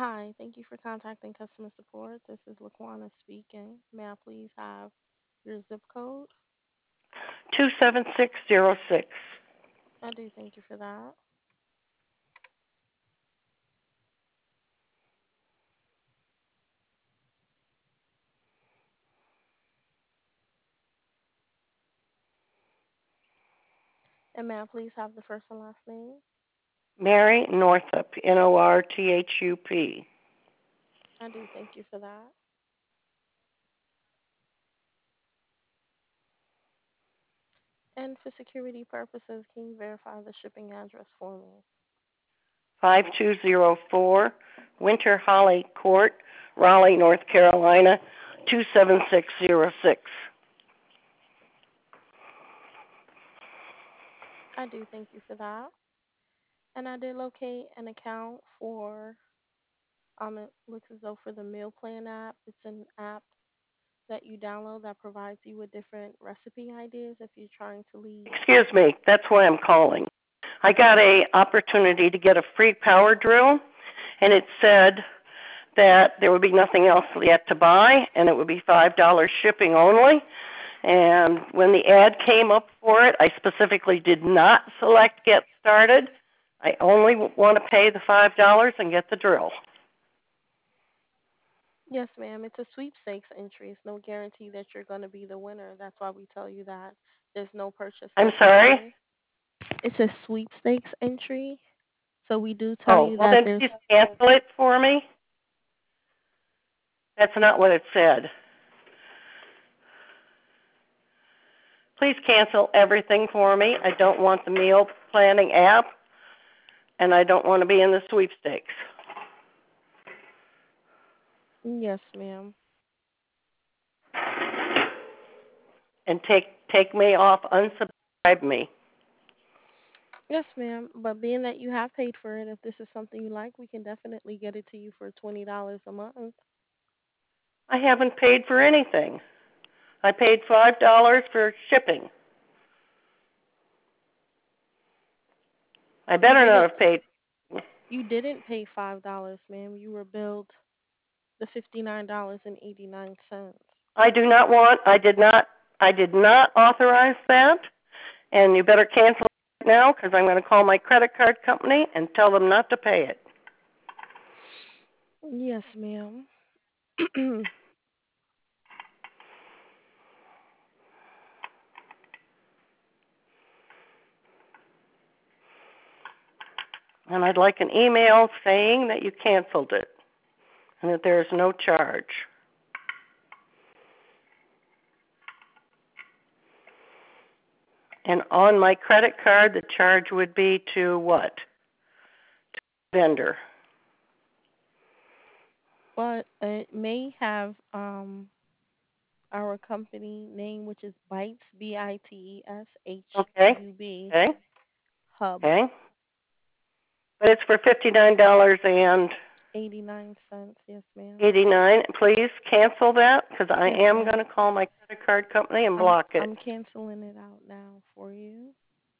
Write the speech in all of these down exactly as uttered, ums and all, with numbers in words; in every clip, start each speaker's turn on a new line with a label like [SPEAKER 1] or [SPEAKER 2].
[SPEAKER 1] Hi, thank you for contacting customer support. This is Laquana speaking. May I please have your zip code?
[SPEAKER 2] two seven six zero six.
[SPEAKER 1] I do thank you for that. And may I please have the first and last name?
[SPEAKER 2] Mary Northup, N O R T H U P.
[SPEAKER 1] I do thank you for that. And for security purposes, can you verify the shipping address for me?
[SPEAKER 2] five two zero four Winter Holly Court, Raleigh, North Carolina, two seven six zero six.
[SPEAKER 1] I do thank you for that. And I did locate an account for, um, it looks as though for the meal plan app. It's an app that you download that provides you with different recipe ideas if you're trying to leave.
[SPEAKER 2] Excuse me, that's why I'm calling. I got a opportunity to get a free power drill, and it said that there would be nothing else yet to buy, and it would be five dollars shipping only. And when the ad came up for it, I specifically did not select Get Started. I only want to pay the five dollars and get the drill.
[SPEAKER 1] Yes, ma'am. It's a sweepstakes entry. It's no guarantee that you're going to be the winner. That's why we tell you that there's no purchase
[SPEAKER 2] I'm sorry?
[SPEAKER 1] necessary. It's a sweepstakes entry. So we do tell
[SPEAKER 2] Oh,
[SPEAKER 1] you
[SPEAKER 2] well
[SPEAKER 1] that
[SPEAKER 2] then
[SPEAKER 1] there's.
[SPEAKER 2] please cancel it for me. That's not what it said. Please cancel everything for me. I don't want the meal planning app, and I don't want to be in the sweepstakes.
[SPEAKER 1] Yes, ma'am.
[SPEAKER 2] And take take me off, unsubscribe me.
[SPEAKER 1] Yes, ma'am. But being that you have paid for it, if this is something you like, we can definitely get it to you for twenty dollars a month.
[SPEAKER 2] I haven't paid for anything. I paid five dollars for shipping. I
[SPEAKER 1] You
[SPEAKER 2] better not
[SPEAKER 1] didn't.
[SPEAKER 2] have paid.
[SPEAKER 1] You didn't pay five dollars, ma'am. You were billed the fifty nine dollars and eighty nine cents.
[SPEAKER 2] I do not want, I did not, I did not authorize that, and you better cancel it now because I'm going to call my credit card company and tell them not to pay it.
[SPEAKER 1] Yes, ma'am.
[SPEAKER 2] And I'd like an email saying that you canceled it and that there is no charge. And on my credit card, the charge would be to what? To vendor.
[SPEAKER 1] But it may have um our company name, which is Bites, B I T E S H
[SPEAKER 2] Okay.
[SPEAKER 1] U B
[SPEAKER 2] Okay.
[SPEAKER 1] Hub,
[SPEAKER 2] Okay. But it's for fifty-nine dollars and
[SPEAKER 1] eighty-nine cents. Yes, ma'am.
[SPEAKER 2] eighty-nine. Please cancel that because I
[SPEAKER 1] Yes,
[SPEAKER 2] am
[SPEAKER 1] ma'am.
[SPEAKER 2] going to call my credit card company and
[SPEAKER 1] I'm
[SPEAKER 2] block it.
[SPEAKER 1] I'm canceling it out now for you.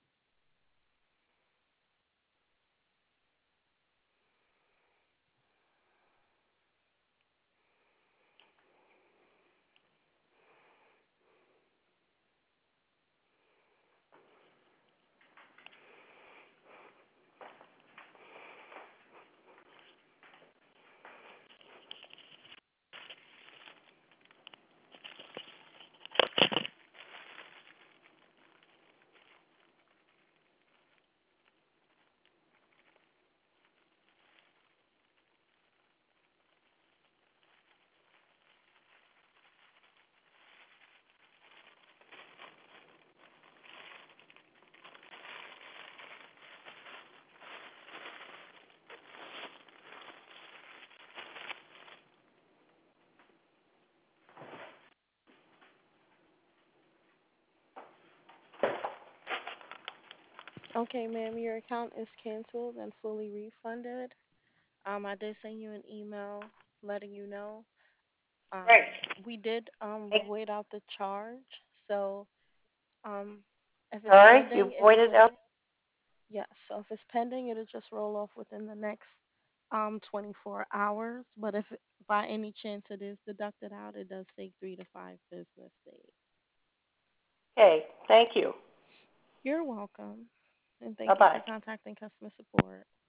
[SPEAKER 1] Okay, ma'am. Your account is canceled and fully refunded. Um, I did send you an email letting you know.
[SPEAKER 2] Right.
[SPEAKER 1] Um, we did um void out the charge, so um, if it's
[SPEAKER 2] Sorry, you
[SPEAKER 1] pending, it
[SPEAKER 2] voided
[SPEAKER 1] will.
[SPEAKER 2] out.
[SPEAKER 1] Yes. So if it's pending, it'll just roll off within the next um twenty-four hours, but if by any chance it is deducted out, it does take three to five business days.
[SPEAKER 2] Okay, thank you.
[SPEAKER 1] You're welcome. And
[SPEAKER 2] Bye
[SPEAKER 1] thank you for
[SPEAKER 2] bye.
[SPEAKER 1] contacting customer support.